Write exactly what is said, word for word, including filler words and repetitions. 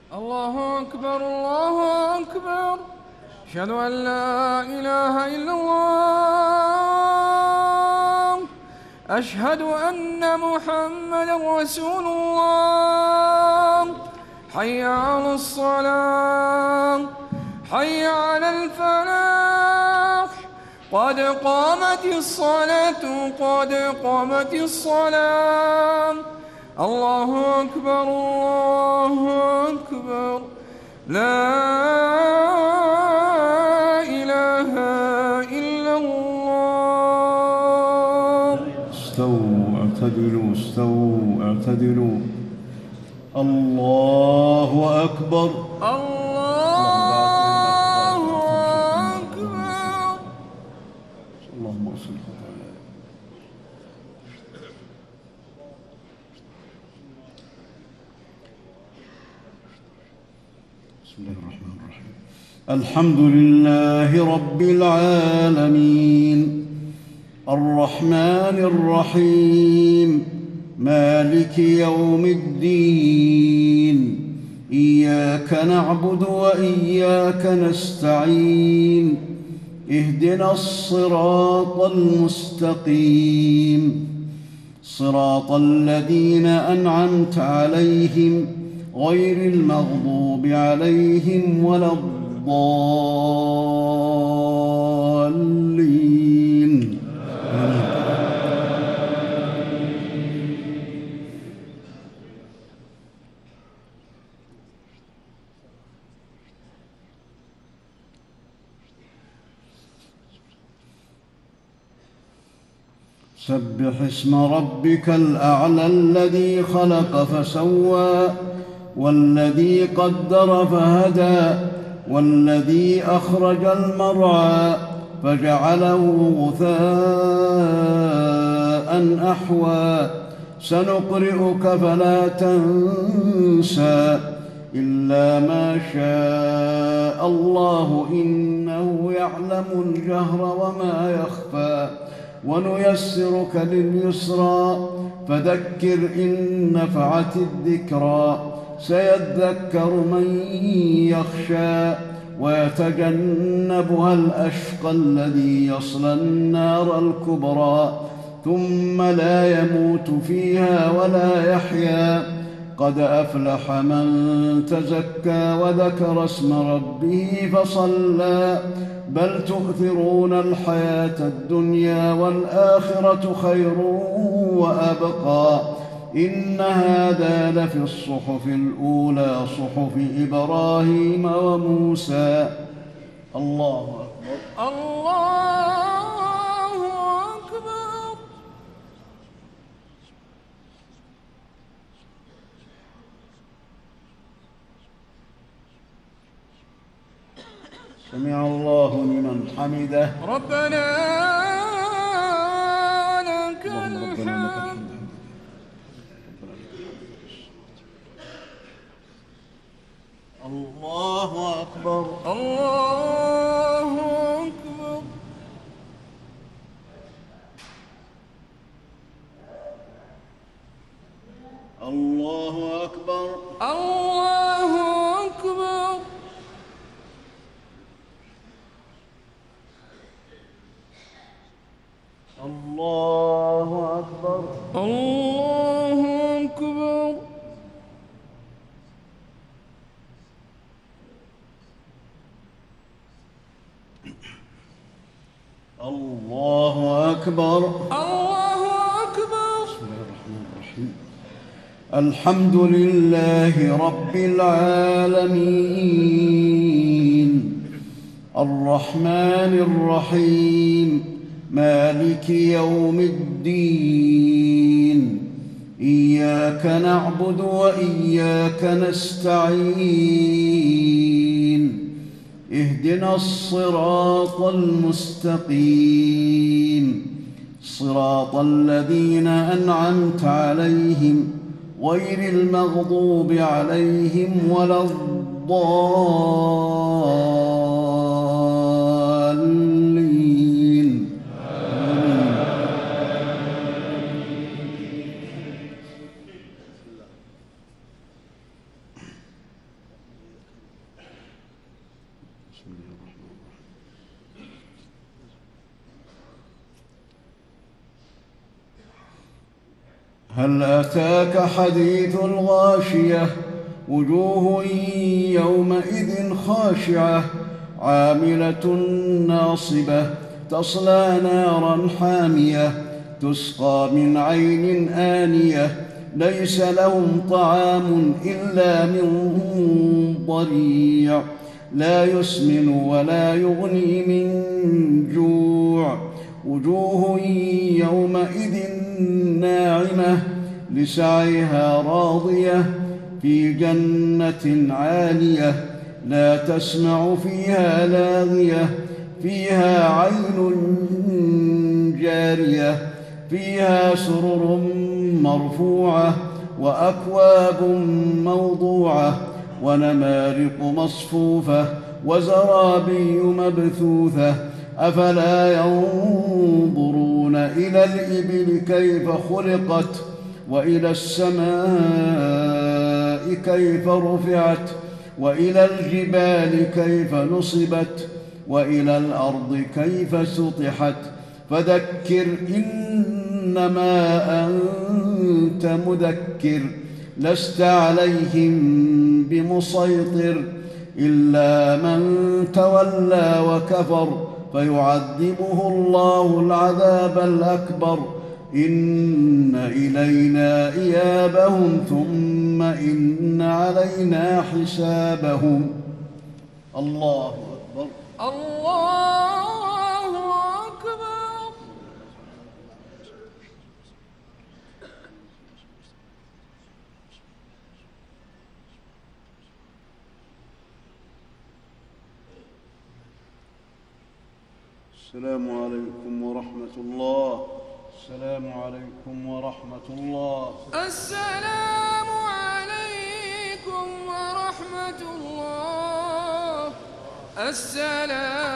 الله أكبر الله أكبر. أشهد أن لا إله إلا الله. أشهد أن محمدا رسول الله. حي على الصلاة، حي على الفلاح. قد قامت الصلاة، قد قامت الصلاة. الله أكبر الله أكبر. لا إله إلا الله. استووا اعتدلوا استووا اعتدلوا. الله أكبر. الله أكبر. اللهم صل على بسم الله الرحمن الرحيم. الحمد لله رب العالمين الرحمن الرحيم مالك يوم الدين. إياك نعبد وإياك نستعين. اهدنا الصراط المستقيم صراط الذين أنعمت عليهم غير المغضوب عليهم ولا الضالين. سبح اسم ربك الأعلى الذي خلق فسوى والذي قدر فهدى والذي أخرج المرعى فجعله غثاء أحوى. سنقرئك فلا تنسى إلا ما شاء الله إنه يعلم الجهر وما يخفى. ونيسرك لليسرى فذكر إن نفعت الذكرى. سيذكر من يخشى ويتجنبها الأشقى الذي يصلى النار الكبرى ثم لا يموت فيها ولا يحيا. قد أفلح من تزكى وذكر اسم ربه فصلى. بل تؤثرون الحياة الدنيا والآخرة خير وأبقى. إن هذا لفي الصحف الأولى صحف إبراهيم وموسى. الله أكبر. الله أكبر. سمع الله لمن حمده. ربنا لك الحمد. الله أكبر. الله أكبر. الله أكبر. الله أكبر. الله أكبر. الله أكبر. الله أكبر. الله أكبر. بسم الله الرحمن الرحيم. الحمد لله رب العالمين الرحمن الرحيم مالك يوم الدين. إياك نعبد وإياك نستعين. اهدنا الصراط المستقيم صراط الذين أنعمت عليهم غير المغضوب عليهم ولا الضالين. هل أتاك حديث الغاشية وجوه يومئذ خاشعة عاملة ناصبة تصلى نارا حامية تسقى من عين آنية ليس لهم طعام إلا من ضريع لا يسمن ولا يغني من جوع وجوه يومئذ ناعمة لسعيها راضية في جنة عالية لا تسمع فيها لاغية فيها عين جارية فيها سرر مرفوعة وأكواب موضوعة ونمارق مصفوفة وزرابي مبثوثة أفلا ينظرون إلى الإبل كيف خلقت وإلى السماء كيف رفعت وإلى الجبال كيف نصبت وإلى الأرض كيف سطحت فذكر إنما أنت مذكر لست عليهم بمسيطر إلا من تولى وكفر فيعذبه الله العذاب الأكبر إن إلينا إيابهم ثم إن علينا حسابهم. الله أكبر. الله أكبر. السلام عليكم ورحمة الله. السلام عليكم ورحمة الله. السلام عليكم ورحمة الله. السلام